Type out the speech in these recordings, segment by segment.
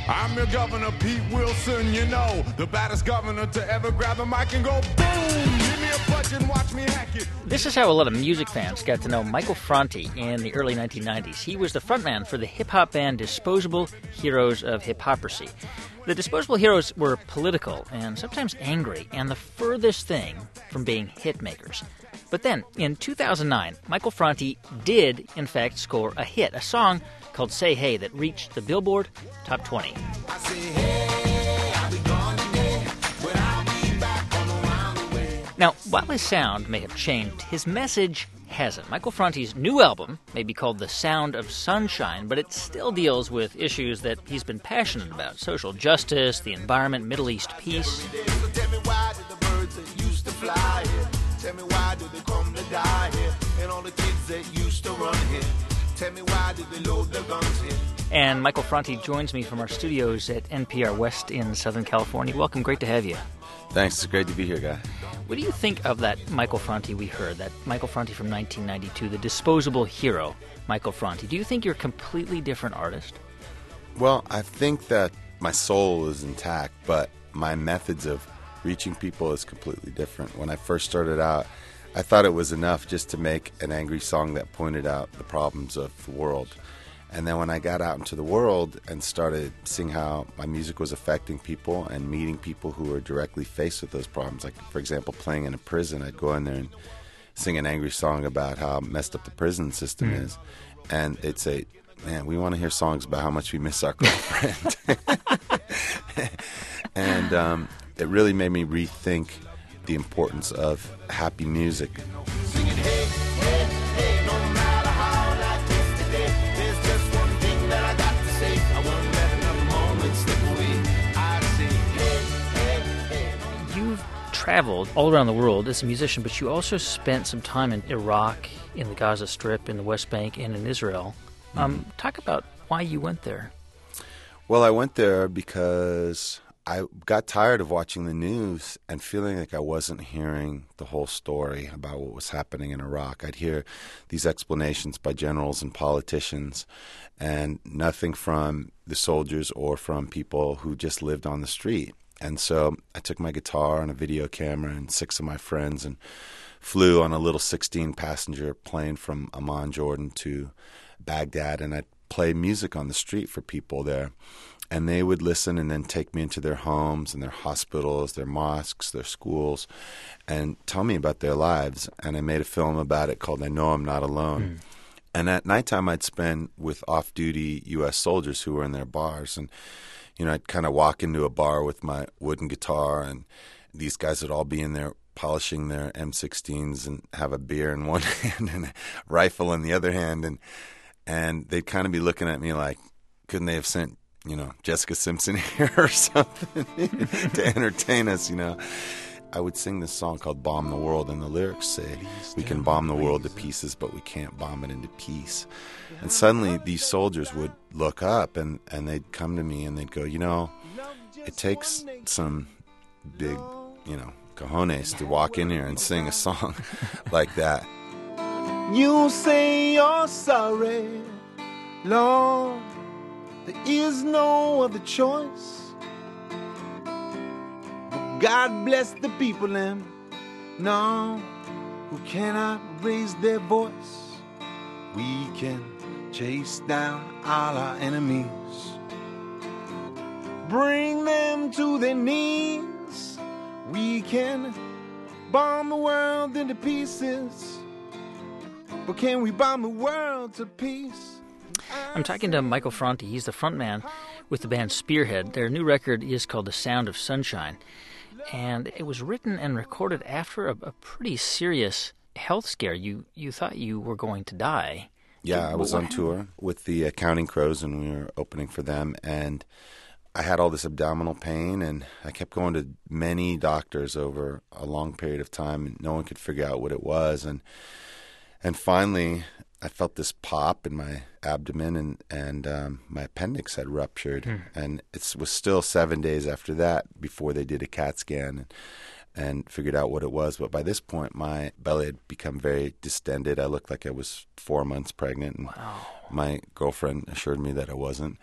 I'm your governor, Pete Wilson, you know, the baddest governor to ever grab a mic and go boom! Give me a punch and watch me hack it. This is how a lot of music fans got to know Michael Franti in the early 1990s. He was the frontman for the hip-hop band Disposable Heroes of Hiphoprisy. The Disposable Heroes were political and sometimes angry, and the furthest thing from being hit makers. But then, in 2009, Michael Franti did, in fact, score a hit, a song called Say Hey that reached the Billboard Top 20. I say, hey, I'll be gone today, but I'll be back on the roundabout. Now, while his sound may have changed, his message hasn't. Michael Franti's new album may be called The Sound of Sunshine, but it still deals with issues that he's been passionate about: social justice, the environment, Middle East peace. So tell me, why did the birds that used to fly here? Tell me, why did they come to die here? And all the kids that used to run here, tell me, why did they load their guns here? And Michael Franti joins me from our studios at NPR West in Southern California. Welcome, great to have you. Thanks, it's great to be here, guy. What do you think of that Michael Franti we heard, that Michael Franti from 1992, the disposable hero Michael Franti? Do you think you're a completely different artist? Well, I think that my soul is intact, but my methods of reaching people is completely different. When I first started out, I thought it was enough just to make an angry song that pointed out the problems of the world. And then when I got out into the world and started seeing how my music was affecting people and meeting people who were directly faced with those problems, like, for example, playing in a prison, I'd go in there and sing an angry song about how messed up the prison system is. And they'd say, man, we want to hear songs about how much we miss our girlfriend. And it really made me rethink the importance of happy music. Singing, hey, hey, hey, no matter how life is today, there's just one thing that I got to say. I won't let another moment slip away. I say, hey, hey, hey. You've traveled all around the world as a musician, but you also spent some time in Iraq, in the Gaza Strip, in the West Bank, and in Israel. Talk about why you went there. Well, I went there because I got tired of watching the news and feeling like I wasn't hearing the whole story about what was happening in Iraq. I'd hear these explanations by generals and politicians and nothing from the soldiers or from people who just lived on the street. And so I took my guitar and a video camera and 6 of my friends and flew on a little 16-passenger plane from Amman, Jordan to Baghdad, and I'd play music on the street for people there. And they would listen and then take me into their homes and their hospitals, their mosques, their schools, and tell me about their lives. And I made a film about it called I Know I'm Not Alone. And at nighttime, I'd spend with off-duty U.S. soldiers who were in their bars. And, you know, I'd kind of walk into a bar with my wooden guitar, and these guys would all be in there polishing their M16s and have a beer in one hand and a rifle in the other hand. And they'd kind of be looking at me like, couldn't they have sent, you know, Jessica Simpson here or something to entertain us, you know. I would sing this song called Bomb the World, and the lyrics say, we can bomb the world to pieces, but we can't bomb it into peace. And suddenly these soldiers would look up, and they'd come to me, and they'd go, you know, it takes some big, you know, cojones to walk in here and sing a song like that. You say you're sorry, Lord. There is no other choice. But God bless the people in no who cannot raise their voice. We can chase down all our enemies, bring them to their knees. We can bomb the world into pieces, but can we bomb the world to peace? I'm talking to Michael Franti. He's the frontman with the band Spearhead. Their new record is called The Sound of Sunshine. And it was written and recorded after a pretty serious health scare. You thought you were going to die. Yeah, I was on tour with the Counting Crows, and we were opening for them. And I had all this abdominal pain, and I kept going to many doctors over a long period of time, and no one could figure out what it was. And finally, I felt this pop in my abdomen, and my appendix had ruptured. And it was still 7 days after that before they did a CAT scan and figured out what it was. But by this point, my belly had become very distended. I looked like I was 4 months pregnant, and Wow. my girlfriend assured me that I wasn't.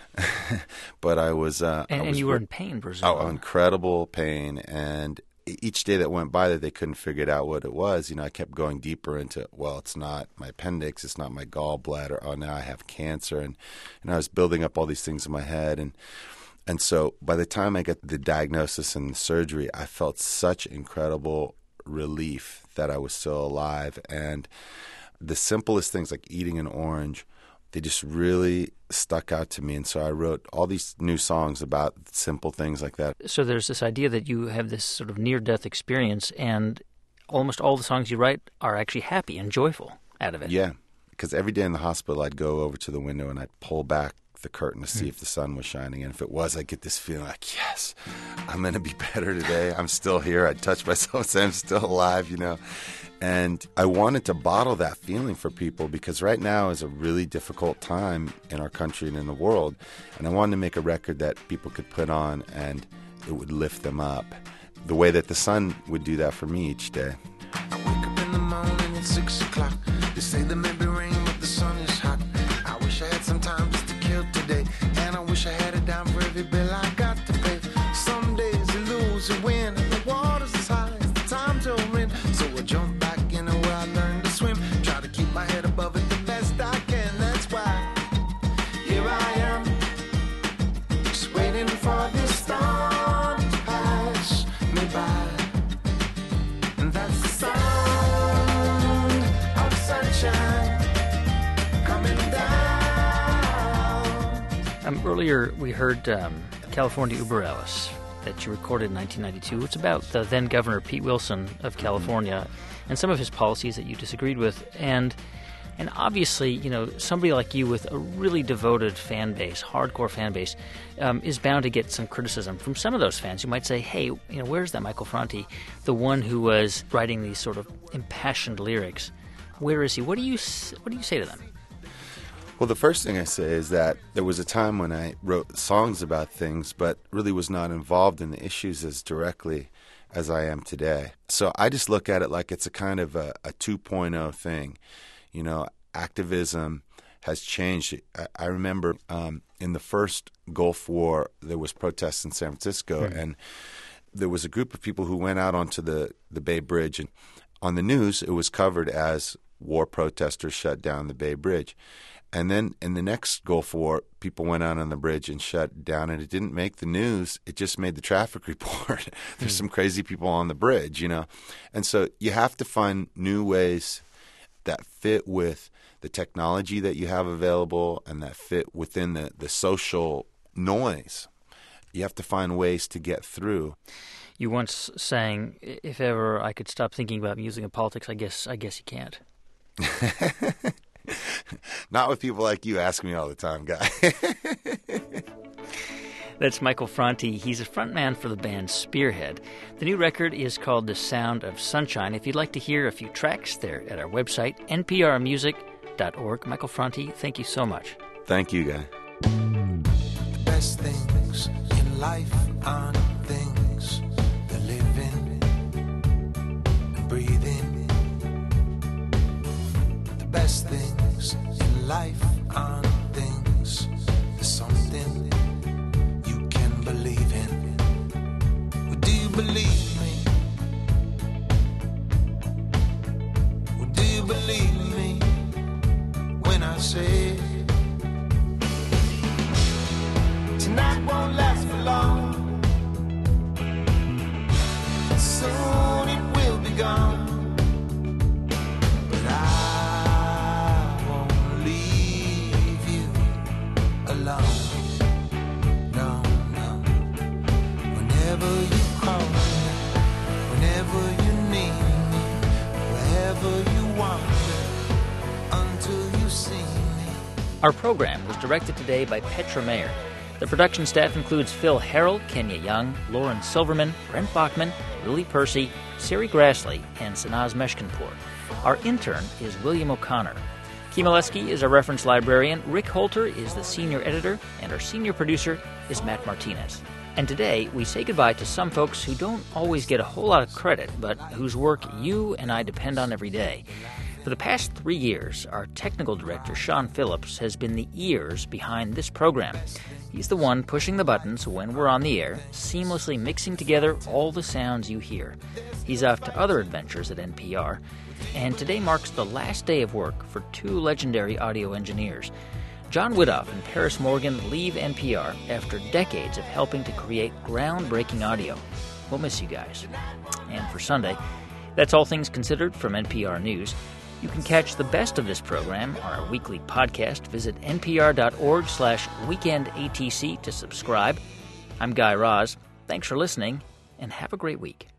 But I was... And you were in pain, presumably. Oh, incredible pain. And each day that went by that they couldn't figure it out what it was, I kept going deeper into, well, it's not my appendix, it's not my gallbladder, oh, now I have cancer. And I was building up all these things in my head. And so by the time I got the diagnosis and the surgery, I felt such incredible relief that I was still alive. And the simplest things like eating an orange, they just really stuck out to me. And so I wrote all these new songs about simple things like that. So there's this idea that you have this sort of near-death experience, and almost all the songs you write are actually happy and joyful out of it. Yeah, because every day in the hospital I'd go over to the window and I'd pull back the curtain to see if the sun was shining. And if it was, I'd get this feeling like, yes, I'm going to be better today. I'm still here. I'd touch myself and say I'm still alive, And I wanted to bottle that feeling for people because right now is a really difficult time in our country and in the world. And I wanted to make a record that people could put on and it would lift them up the way that the sun would do that for me each day. I wake up in the morning at 6 o'clock. They say there may be rain, but the sun is hot. I wish I had some time just to kill today. And I wish I had a dime for every bill I got to pay. Some days you lose, you win, and the water's as high as the times you're in. So I jump back into where I learned to swim. Try to keep my head above it the best I can. That's why here I am, just waiting for this storm to pass me by. And that's the sound of sunshine coming down. Earlier we heard California Uber Alice that you recorded in 1992. It's about the then Governor Pete Wilson of California and some of his policies that you disagreed with. And obviously, somebody like you with a really devoted fan base, hardcore fan base, is bound to get some criticism from some of those fans who might say, hey, where's that Michael Franti, the one who was writing these sort of impassioned lyrics? Where is he? What do you say to them? Well, the first thing I say is that there was a time when I wrote songs about things, but really was not involved in the issues as directly as I am today. So I just look at it like it's a kind of a 2.0 thing. Activism has changed. I remember in the first Gulf War, there was protests in San Francisco, and there was a group of people who went out onto the Bay Bridge, and on the news, it was covered as war protesters shut down the Bay Bridge. And then in the next Gulf War, people went out on the bridge and shut down, and it didn't make the news. It just made the traffic report. There's some crazy people on the bridge, And so you have to find new ways that fit with the technology that you have available and that fit within the social noise. You have to find ways to get through. You once sang, if ever I could stop thinking about music and politics, I guess you can't. Not with people like you ask me all the time, Guy. That's Michael Franti. He's a frontman for the band Spearhead. The new record is called The Sound of Sunshine. If you'd like to hear a few tracks, they're at our website, nprmusic.org. Michael Franti, thank you so much. Thank you, Guy. The best things in life aren't things they're living and breathing. The best things in life aren't things, there's something you can believe in. Well, do you believe me? Well, do you believe me when I say tonight won't last for long, soon it will be gone, but I won't leave you alone. No, no. Whenever you call me, whenever you need me, wherever you wander, until you see me. Our program was directed today by Petra Mayer. The production staff includes Phil Harrell, Kenya Young, Lauren Silverman, Brent Bachman, Lily Percy, Siri Grassley, and Sanaz Meshkinpour. Our intern is William O'Connor. Keith Molesky is our reference librarian, Rick Holter is the senior editor, and our senior producer is Matt Martinez. And today, we say goodbye to some folks who don't always get a whole lot of credit, but whose work you and I depend on every day. For the past 3 years, our technical director, Sean Phillips, has been the ears behind this program. He's the one pushing the buttons when we're on the air, seamlessly mixing together all the sounds you hear. He's off to other adventures at NPR, and today marks the last day of work for two legendary audio engineers. John Widoff and Paris Morgan leave NPR after decades of helping to create groundbreaking audio. We'll miss you guys. And for Sunday, that's All Things Considered from NPR News. You can catch the best of this program on our weekly podcast. Visit npr.org/weekendatc to subscribe. I'm Guy Raz. Thanks for listening, and have a great week.